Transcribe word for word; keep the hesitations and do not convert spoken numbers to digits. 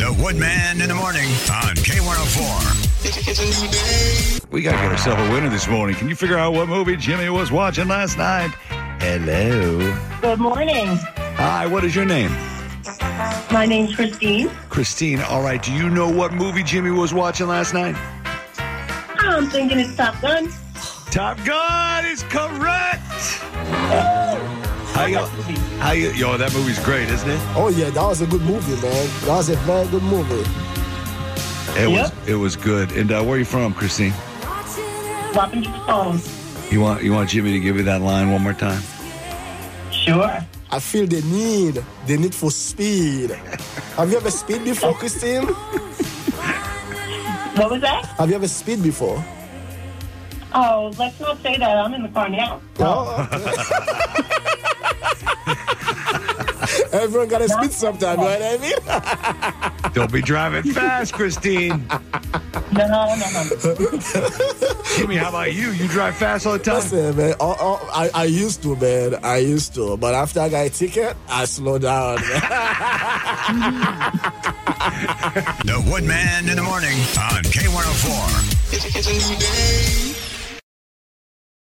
The Woodman in the morning on K one oh four. It's a new day. We got to get ourselves a winner this morning. Can you figure out what movie Jimmy was watching last night? Hello. Good morning. Hi, what is your name? My name's Christine. Christine. All right, do you know what movie Jimmy was watching last night? I'm thinking it's Top Gun. Top Gun is correct. How you, how you, yo, that movie's great, isn't it? Oh, yeah, that was a good movie, man. That was a very good movie. It Yep. was it was good. And uh, where are you from, Christine? Wapping phone. You want you want Jimmy to give you that line one more time? Sure. I feel the need, the need for speed. Have you ever speed before, Christine? What was that? Have you ever speed before? Oh, let's not say that. I'm in the car now. Oh. Everyone got to speed sometime, you know what I mean? Don't be driving fast, Christine. No, no, no, no. Jimmy, how about you? You drive fast all the time? Listen, man, all, all, I, I used to, man. I used to. But after I got a ticket, I slowed down, man. The Woodman in the morning on K one oh four. It's a new day.